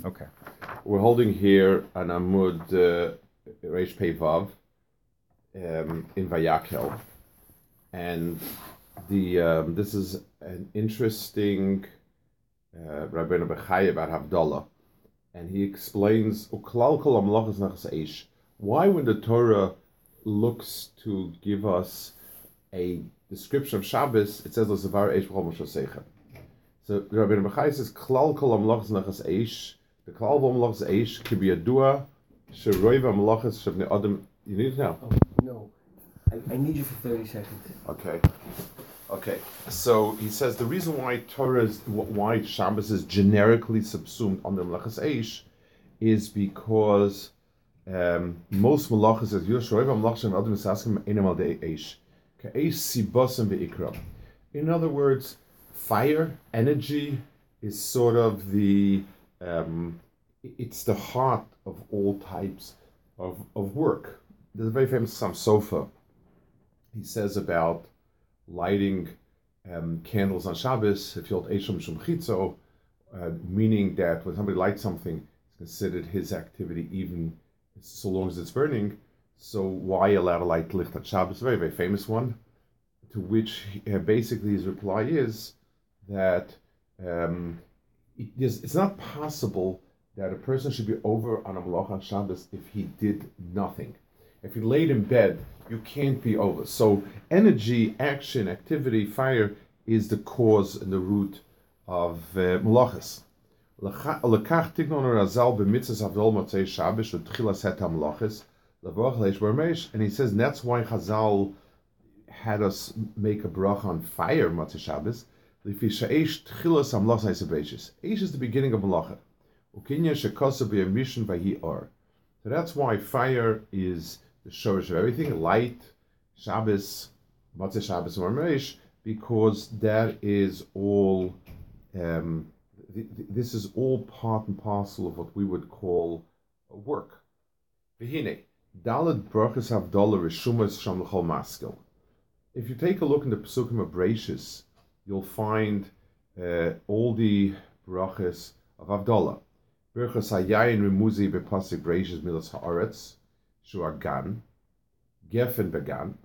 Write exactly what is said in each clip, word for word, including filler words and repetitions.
Okay. We're holding here an Amud uh, Reish Pei Vav um, in Vayakhel, and the um, this is an interesting uh, Rabbeinu Bechai about Havdalah, and he explains Uklal kol hamlachas nachas eish. Why, when the Torah looks to give us a description of Shabbos, it says L'savar eish b'chol moshe. So Rabbeinu Bechai says Klal kol hamlachas nachas eish. The Klal hamlachas eish could be a dua sheroiv hamlachas shebnei adam. You need it now. Oh, no, I, I need you for thirty seconds. Okay. Okay. So he says the reason why Torah is, why Shabbos is generically subsumed under Melachas Eish is because um, most Melachas as Yoshoiv Melachas and Adam Misaskim Einam Al Dei Eish Ka'Eish Sibosam Ve'ikram. In other words, fire, energy is sort of the um, it's the heart of all types of, of work. There's a very famous Sam Sofa. He says about lighting um, candles on Shabbos, if you'll Esham Shum Chitzo, uh, meaning that when somebody lights something, it's considered his activity even so long as it's burning. So why allow to light Licht at Shabbos? A very, very famous one. To which uh, basically his reply is that um, it is, it's not possible that a person should be over on a Malach on Shabbos if he did nothing. If you laid in bed, you can't be over. So energy, action, activity, fire is the cause and the root of uh, malachas. And he says that's why Chazal had us make a bracha on fire, Matzah Shabbos. Eish is the beginning of malacha. So that's why fire is the shorish of everything, light, Shabbos, Matzah Shabbos, and Meish, because that is all, um, th- th- this is all part and parcel of what we would call work. V'hine, Daled brachas havdalah rishumas sham l'chol maskil. If you take a look in the Pesukim of Bereishis, you'll find uh, all the brachas of Havdalah. Birchas hayayin remuzi bepasik Bereishis milas haaretz. Gan, Geffen began,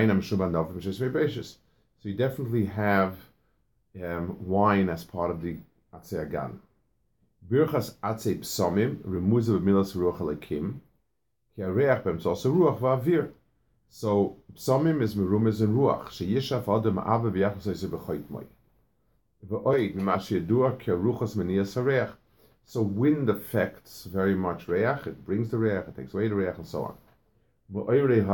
so you definitely have um, wine as part of the Atzei Gan. Birchas Atzei Psomim, Remuza b'milas ruach alekim, ki hareach b'em also ruach va'avir. So Psomim is merumas and ruach, sheyishaf adam ava b'yachos eise b'choit moi. V'oid m'mash yedua ki haruchos menias hareach. So wind affects very much reach, it brings the reach, it takes away the reach, and so on. So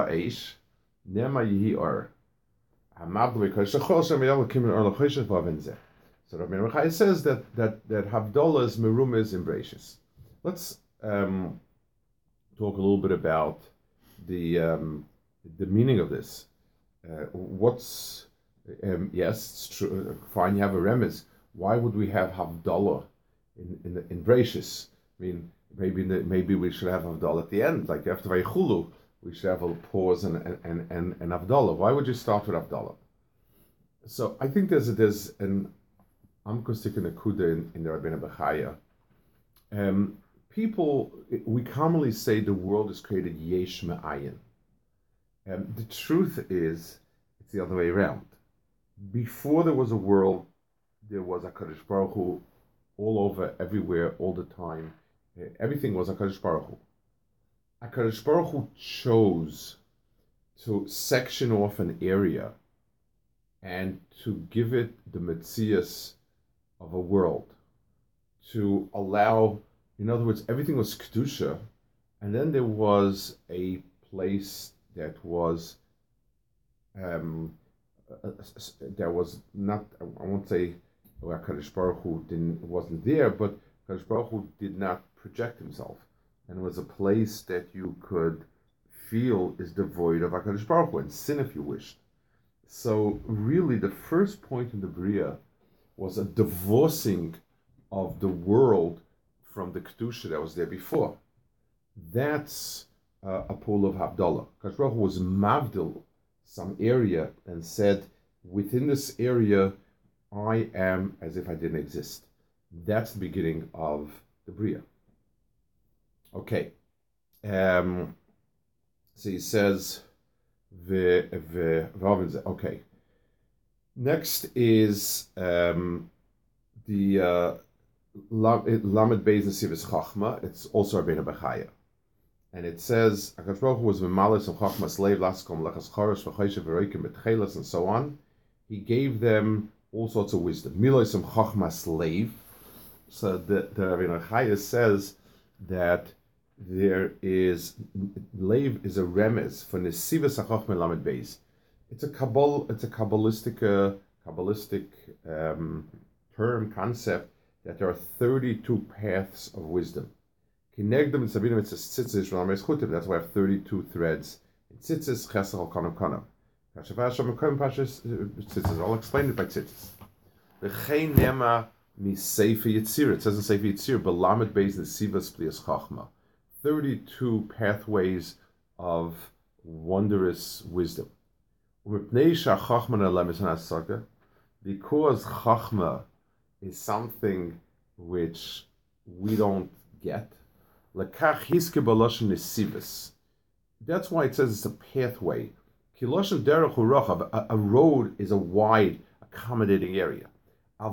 Rabbi Rechai says that that that Havdalah is merumas in Bereishis. Let's um, talk a little bit about the um, the meaning of this. Uh, what's um, yes, it's true. Fine, you have a remez. Why would we have Havdalah in in, in Bereishis? I mean, maybe the, maybe we should have Havdalah at the end, like after Vayichulu, we should have a pause and and and and Havdalah. Why would you start with Havdalah? So I think there's a, there's an Amkostik and Akuda in, in the Rabbeinu Bechaya. Um, people, we commonly say the world is created yesh me'ayin. Um, the truth is, it's the other way around. Before there was a world, there was a Kadosh Baruch Hu all over, everywhere, all the time. Everything was a Kadosh Baruch Hu. HaKadosh Baruch Hu chose to section off an area and to give it the metzias of a world, to allow, in other words, everything was kedusha, and then there was a place that was, um, uh, there was not, I won't say where HaKadosh Baruch Hu didn't, wasn't there, but HaKadosh Baruch Hu did not project himself. And it was a place that you could feel is devoid of HaKadosh Baruch Hu, and sin if you wished. So really the first point in the Bria was a divorcing of the world from the Kedusha that was there before. That's uh, a pool of Havdalah. HaKadosh Baruch Hu was mavdil some area and said, within this area, I am as if I didn't exist. That's the beginning of the Bria. Okay. Um, so he says, the the okay. Next is um, the uh, Lamed Beis Nesivos Chachma. It's also Rabbeinu Bechaya. And it says, HaKadosh Baruch Hu was V'malis and Chachma slave, Laskom, Lechas Chorosh, V'choshev, V'roikim, B'tchelas, and so on. He gave them all sorts of wisdom. Milos and Chachma slave. So the, the Rabbeinu Bechaya says that there is, Leiv is a remez for Nesivos HaChachma Lamed Beis. It's a Kabbalah, it's a Kabbalistic, uh, Kabbalistic um, term, concept, that there are thirty-two paths of wisdom. Kinegdom and Sabinim, it's a tzitzis, Ramesh Chutim, that's why I have thirty-two threads. In tzitzis, Chesach al Kanam Kanam. Kashavash Shamakom Pashas, tzitzis, I'll explain it by tzitzis. V'chein nema mi Sefer Yitzir, it says in Sefer Yitzir, Belamed Beis Nesivos Plias Chachma. thirty-two pathways of wondrous wisdom. Because Chachma is something which we don't get. That's why it says it's a pathway. A, a road is a wide, accommodating area. A,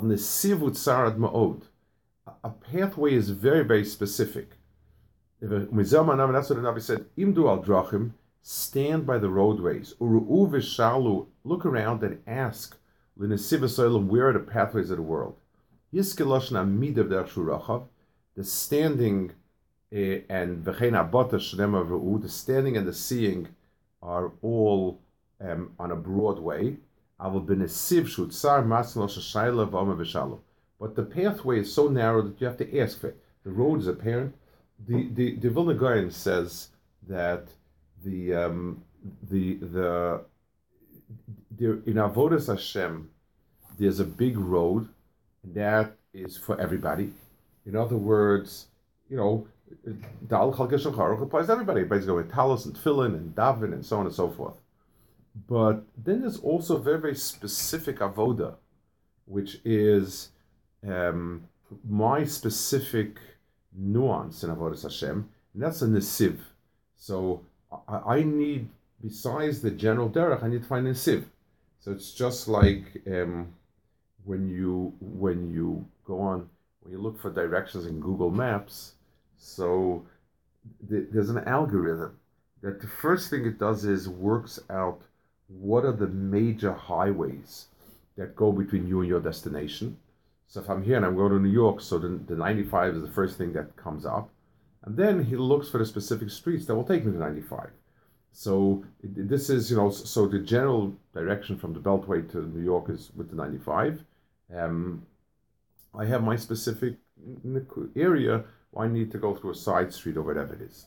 a pathway is very, very specific. That's what the Navi said. Imdu al drachim, stand by the roadways. Uru'u v'shalu, look around and ask. L'nesiv where are the pathways of the world? Yiskeloshna midav derech the standing uh, and v'chein abota shnema v'u, the standing and the seeing are all um, on a broad way. Avol b'nesiv shutzar maslo shashayla v'oma v'shalu. But the pathway is so narrow that you have to ask for it. The road is apparent. The the the Vilna Gaon says that the um, the the there, in Avodas Hashem there's a big road that is for everybody. In other words, you know, Dal Chalke Shulchan Aruch applies to everybody. Everybody's going with Talis and Tefillin and Davin and so on and so forth. But then there's also very very specific avoda, which is um, my specific nuance in Avodas Hashem, and that's a nesiv. So I, I need, besides the general derech, I need to find a nesiv. So it's just like um, when you when you go on when you look for directions in Google Maps. So th- there's an algorithm that the first thing it does is works out what are the major highways that go between you and your destination. So if I'm here and I'm going to New York, so the, the ninety-five is the first thing that comes up. And then he looks for the specific streets that will take me to ninety-five. So it, this is, you know, so the general direction from the Beltway to New York is with the ninety-five. Um, I have my specific area where I need to go through a side street or whatever it is.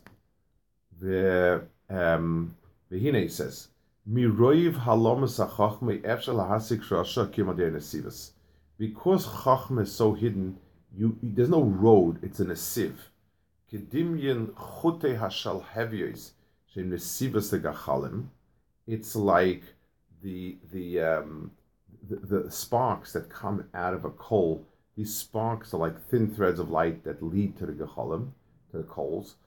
The um, Vehine says, Miroiv halomas hachachme efshel lahasik shasha kimadei nesivas. Because Chachma is so hidden, you, there's no road, it's an nesiv. Kedimyin chute hashal hevios shem nesivas legachalim. It's like the the, um, the the sparks that come out of a coal. These sparks are like thin threads of light that lead to the gachalim, to the coals.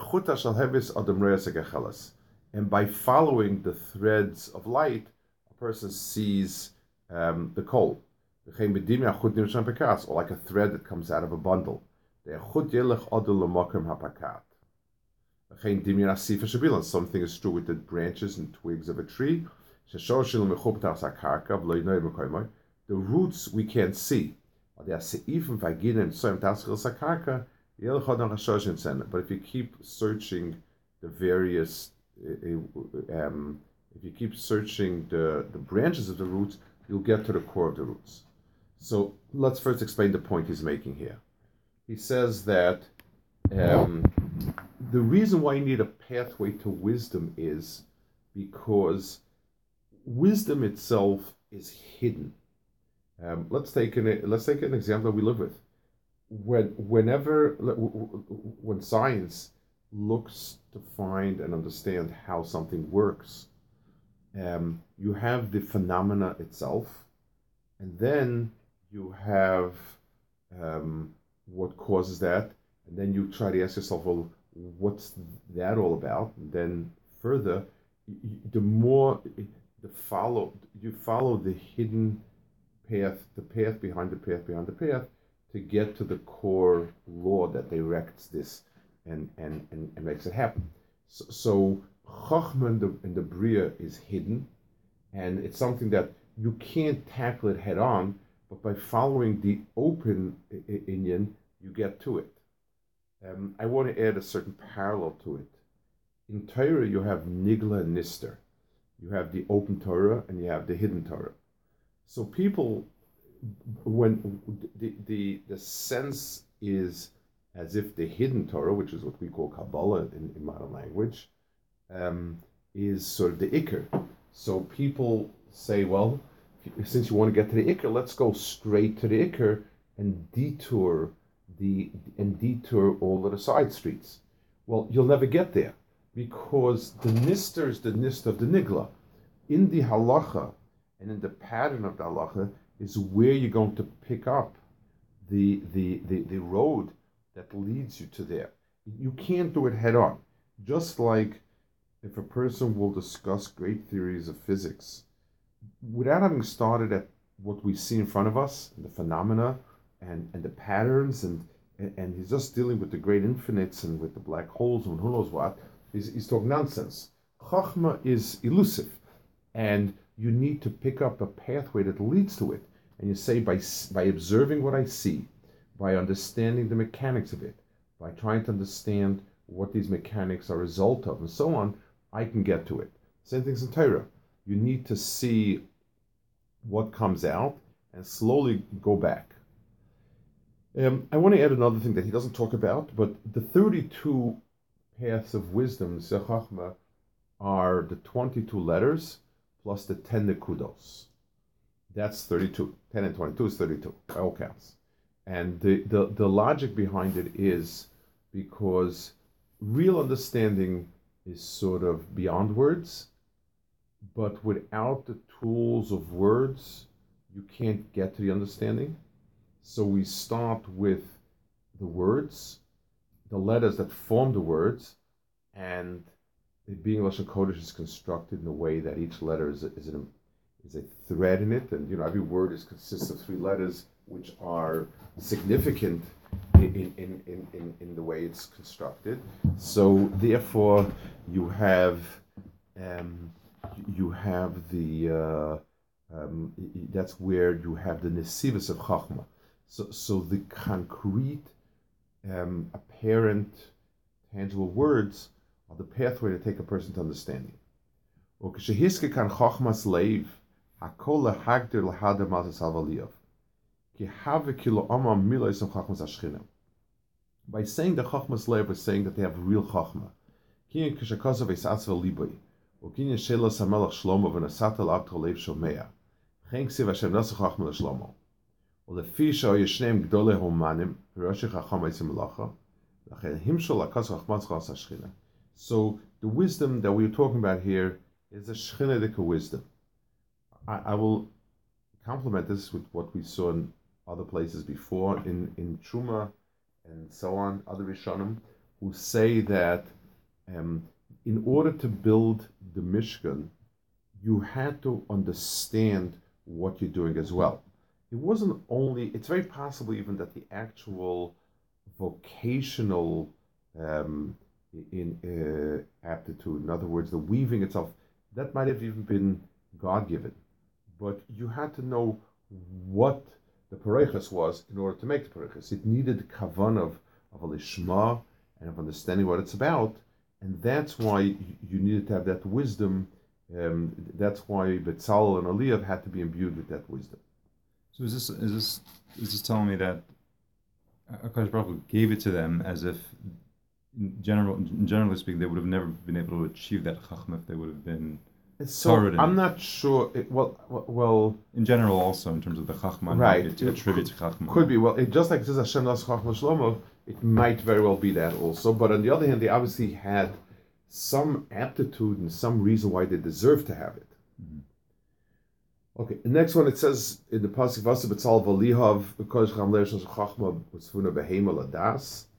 And by following the threads of light, a person sees um, the coal. Or like a thread that comes out of a bundle. Something is true with the branches and twigs of a tree. The roots we can't see. But if you keep searching the various, um, if you keep searching the, the branches of the roots, you'll get to the core of the roots. So let's first explain the point he's making here. He says that um, the reason why you need a pathway to wisdom is because wisdom itself is hidden. Um, let's take an let's take an example that we live with. When whenever when science looks to find and understand how something works, um, you have the phenomena itself, and then you have um, what causes that, and then you try to ask yourself, well, what's that all about? And then further, the more the follow you follow the hidden path, the path behind the path behind the path, to get to the core law that directs this and and, and, and makes it happen. So, so Chachma in the, in the Bria is hidden, and it's something that you can't tackle it head on, but by following the open inyan, you get to it. Um, I want to add a certain parallel to it. In Torah, you have Nigla and Nister. You have the open Torah and you have the hidden Torah. So people, when the, the, the sense is as if the hidden Torah, which is what we call Kabbalah in, in modern language, um, is sort of the Iker. So people say, well, since you want to get to the Iker, let's go straight to the Iker and detour the and detour all of the side streets. Well, you'll never get there, because the Nister is the Nister of the Nigla. In the halacha and in the pattern of the halacha is where you're going to pick up the, the, the, the road that leads you to there. You can't do it head on. Just like if a person will discuss great theories of physics, without having started at what we see in front of us, the phenomena and, and the patterns, and, and and he's just dealing with the great infinites and with the black holes and who knows what, he's, he's talking nonsense. Chachma is elusive, and you need to pick up a pathway that leads to it. And you say, by by observing what I see, by understanding the mechanics of it, by trying to understand what these mechanics are a result of, and so on, I can get to it. Same thing's in Torah. You need to see what comes out and slowly go back. Um, I want to add another thing that he doesn't talk about, but the thirty-two paths of wisdom, Zechachma, are the twenty-two letters plus the ten nekudos. That's thirty-two. ten and twenty-two is thirty-two, by all counts. And the, the, the logic behind it is because real understanding is sort of beyond words, but without the tools of words, you can't get to the understanding. So we start with the words, the letters that form the words, and being Lashon Kodesh is constructed in a way that each letter is a, is, an, is a thread in it, and you know every word is consists of three letters, which are significant in in, in, in, in the way it's constructed. So therefore, you have um, you have the uh, um, that's where you have the nesivus of Chachma. So so the concrete, um, apparent, tangible words are the pathway to take a person to understanding. By saying the Chachmas Lev, we're saying that they have real Chachma. So the wisdom that we're talking about here is a Shechinah wisdom. I, I will complement this with what we saw in other places before, in, in Truma and so on, other Rishonim, who say that um, in order to build the Mishkan, you had to understand what you're doing as well. It wasn't only, it's very possible even that the actual vocational um, in uh, aptitude, in other words, the weaving itself, that might have even been God-given. But you had to know what the pareichas was in order to make the pareichas. It needed the kavan of, of a lishma and of understanding what it's about, and that's why you, you needed to have that wisdom. Um, that's why Betzalel and Eliyav had to be imbued with that wisdom. So is this is this is this telling me that HaKadosh Baruch Hu gave it to them as if, in general, generally speaking, they would have never been able to achieve that chachma if they would have been. So I'm not sure. It, well, well, in general, also in terms of the chachma, right? To attribute to chachma could be. Well, it, just like it says Hashem las chachma shlomo, it might very well be that also. But on the other hand, they obviously had some aptitude and some reason why they deserve to have it. Mm-hmm. Okay, the next one, it says in the pasuk Vasa Betzalel v'Eliyav Kodesh Cham Leishon Chachma Utzvuna Behema Ladas.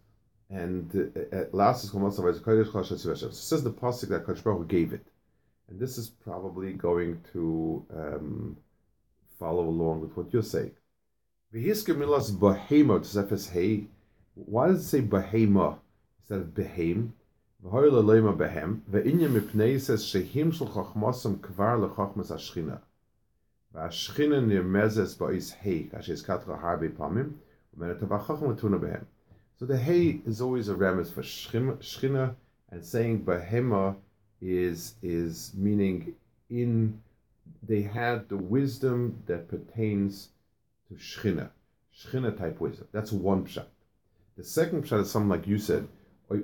And uh, uh, last is Chomas Avos Kodesh Chol Shel Tzivah Hashem. So it says the pasuk that Kadosh Baruch Hu gave it, and this is probably going to um, follow along with what you're saying. V'hisker milas behema tzefes hey. Why does it say behema instead of behem? V'hoyle leima behem. Ve'inya mipnei says shehim shel chachmasam kvar lechachmas ashchina. V'ashchina nirmezes ba'is hey kashes katra harbe pamim. V'menetavachacham latuna behem. So the hey is always a remez for shchina, and saying behema is is meaning in they had the wisdom that pertains to shchina, shchina type wisdom. That's one pshat. The second pshat is something like you said. They,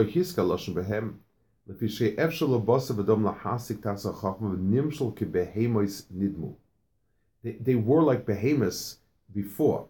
they were like behemoths before.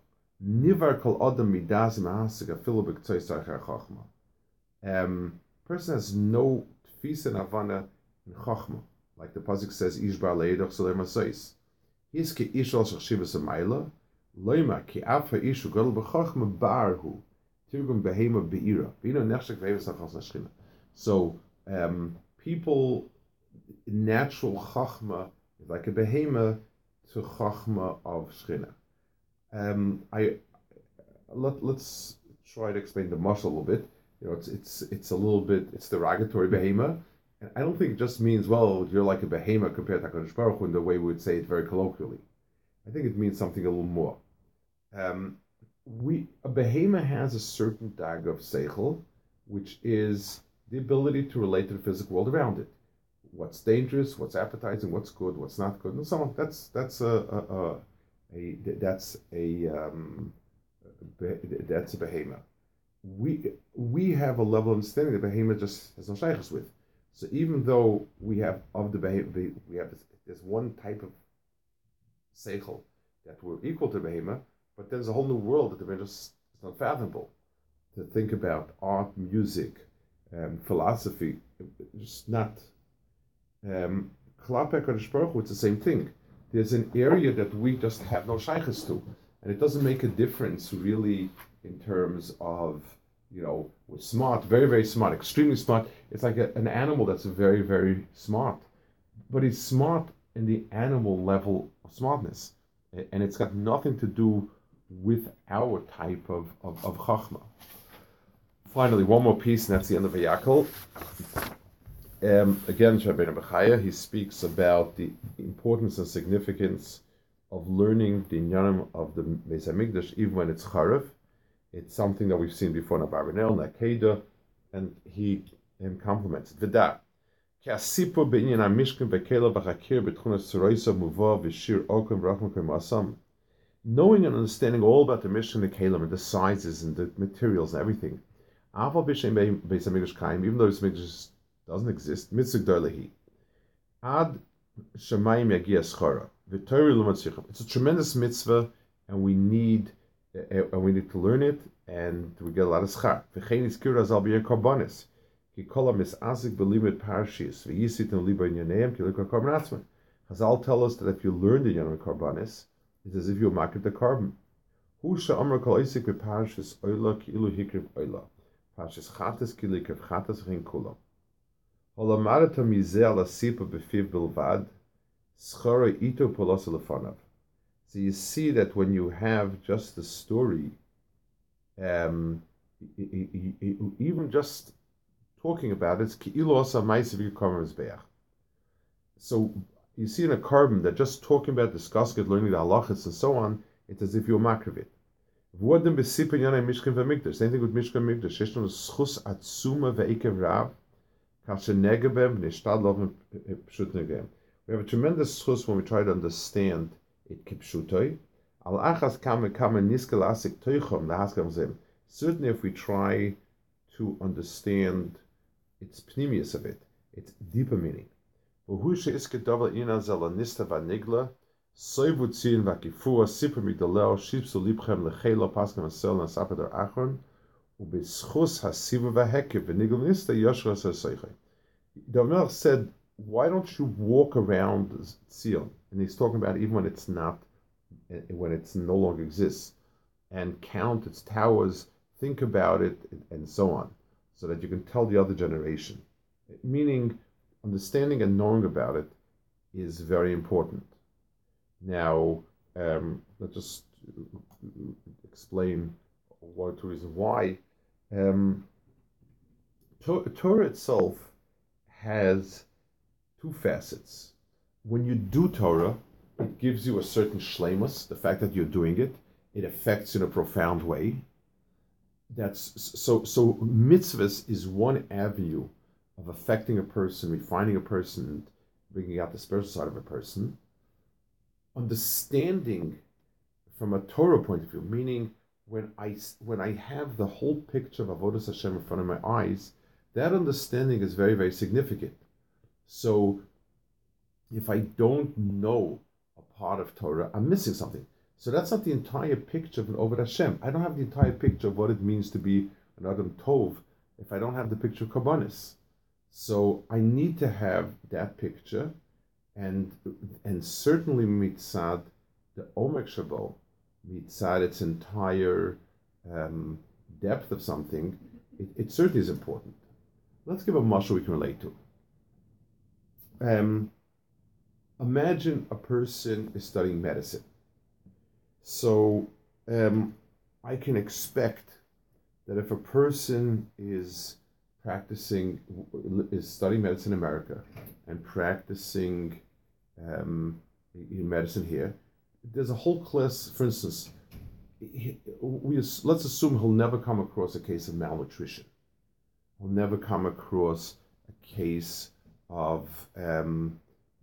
Um, person has no tfisa and havana in chachma, like the pasuk says, "Ish bar leidoch soler masois." His ki ish al shachshivas amayla, loima ki afa ish ugadol b'chachma barhu tirgum behema beira. Bino nechshek ve'evas nachas nashchina. So um, people, natural chachma is like a behema to chachma of shchina. Um, I let let's try to explain the mashal a little bit. You know, it's it's it's a little bit it's derogatory behema, and I don't think it just means well you're like a behema compared to Hakadosh Baruch Hu in the way we would say it very colloquially. I think it means something a little more. Um, we a behema has a certain dag of seichel, which is the ability to relate to the physical world around it. What's dangerous, what's appetizing, what's good, what's not good, and so on. That's that's a, a, a A, that's a um, that's a behema. We we have a level of understanding that behema just has no shaykhs with. So even though we have of the behema, we have this, this one type of seichel that we're equal to behema, but there's a whole new world that the behema just is not fathomable. To think about art, music, um, philosophy, just not. Um, it's the same thing. There's an area that we just have no shaykhs to, and it doesn't make a difference really in terms of, you know, we're smart, very, very smart, extremely smart. It's like a, an animal that's very, very smart, but it's smart in the animal level of smartness, and it's got nothing to do with our type of, of, of chachma. Finally, one more piece, and that's the end of Vayakol. Um, again, Rabbeinu Bechaya, he speaks about the importance and significance of learning the inyanim of the Beis Hamikdash, even when it's charav. It's something that we've seen before in Abarbanel, Nakeda, and he him compliments it. V'da, ki asipur b'inyan hamishkan v'kela b'chakir b'tchunas tzoroisa muva v'shir okum v'rachman k'masam. Knowing and understanding all about the Mishkan, the Kalim, and the sizes and the materials and everything. Aval b'shem Beis Hamikdash kaim, even though Beis Hamikdash doesn't exist. Mitzvah Dolehi. Ad Shemayim Yagia Schara. V'Torah Lumad Sicham. It's a tremendous mitzvah, and we need uh, and we need to learn it, and we get a lot of schar. V'chein Izkir Azal B'yer Karbonis. Ki Kol HaMis'asik B'limud Parshis. V'yisit and Liba Inyaneim Ki Likar Karban Atzman. Chazal tell us that if you learn the Inyan Karbonis, it's as if you market the carbon. Hu she'amar Kol Isik B'Parshis Oila Ki Ilu Hikriv Oila. Parshis Chatas Ki Likriv Chatas V'chein Kulam. So you see that when you have just the story, um, even just talking about it, so you see in a carbon that just talking about, discussing it, learning the halachas and so on, it's as if you're makriv it. Same thing with Mishkan Mikdash. We have a tremendous schus when we try to understand it kipshutoi. Certainly if we try to understand its pnimius of it, its deeper meaning. The Melech said, why don't you walk around Zion? And he's talking about even when it's not, when it's no longer exists, and count its towers think about it, and so on, so that you can tell the other generation. Meaning, understanding and knowing about it is very important. Now, um, let's just explain one or two reasons why. Um, Torah itself has two facets. When you do Torah, it gives you a certain shleimus, the fact that you're doing it. It affects you in a profound way. That's so. So mitzvahs is one avenue of affecting a person, refining a person, and bringing out the spiritual side of a person. Understanding from a Torah point of view, meaning when I when I have the whole picture of Avodas Hashem in front of my eyes, that understanding is very, very significant. So if I don't know a part of Torah, I'm missing something. So that's not the entire picture of an Oved Hashem. I don't have the entire picture of what it means to be an Adam Tov if I don't have the picture of Kabbanis. So I need to have that picture, and and certainly mitzad the Omek Shabo, mitzad its entire um, depth of something, it, it certainly is important. Let's give a mashal we can relate to. Um, imagine a person is studying medicine. So um, I can expect that if a person is practicing, is studying medicine in America and practicing um, in medicine here, there's a whole class, for instance, he, we, let's assume he'll never come across a case of malnutrition. He'll never come across a case of um,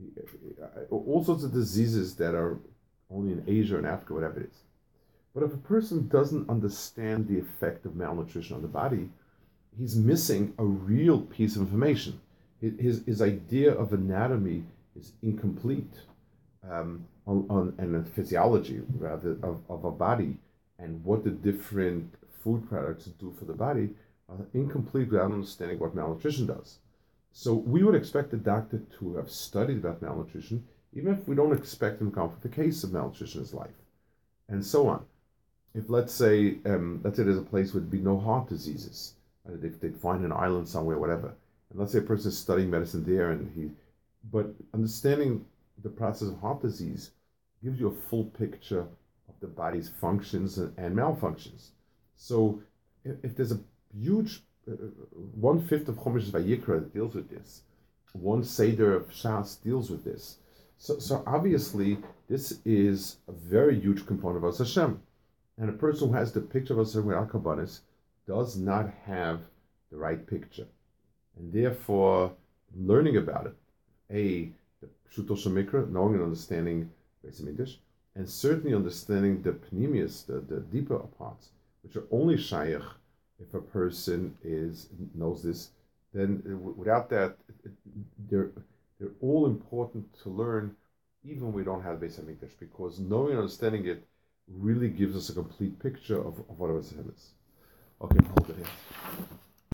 all sorts of diseases that are only in Asia and Africa, whatever it is. But if a person doesn't understand the effect of malnutrition on the body, he's missing a real piece of information. His, his idea of anatomy is incomplete, um, on, on, and the physiology, rather, of, of a body, and what the different food products do for the body are incomplete without understanding what malnutrition does. So we would expect the doctor to have studied about malnutrition, even if we don't expect him to come up with a case of malnutrition in his life, and so on. If let's say, um, let's say there's a place where there'd be no heart diseases, and if they'd find an island somewhere, whatever, and let's say a person is studying medicine there, and he, but understanding the process of heart disease gives you a full picture of the body's functions and, and malfunctions. So if, if there's a huge uh, one fifth of Chumash Vayikra that deals with this, one Seder of Shas deals with this. So, so obviously, this is a very huge component of Hashem. And a person who has the picture of Hashem without Kabbanis does not have the right picture. And therefore, learning about it, A, the Pshuto Shemikra, knowing and understanding Beis Hamikdash, and certainly understanding the Pnimius, the, the deeper parts, which are only Shaykh if a person is knows this. Then without that, they're They're all important to learn, even when we don't have Beis Hamikdash, because knowing and understanding it really gives us a complete picture of, of what our Hashem is. Okay, hold it here.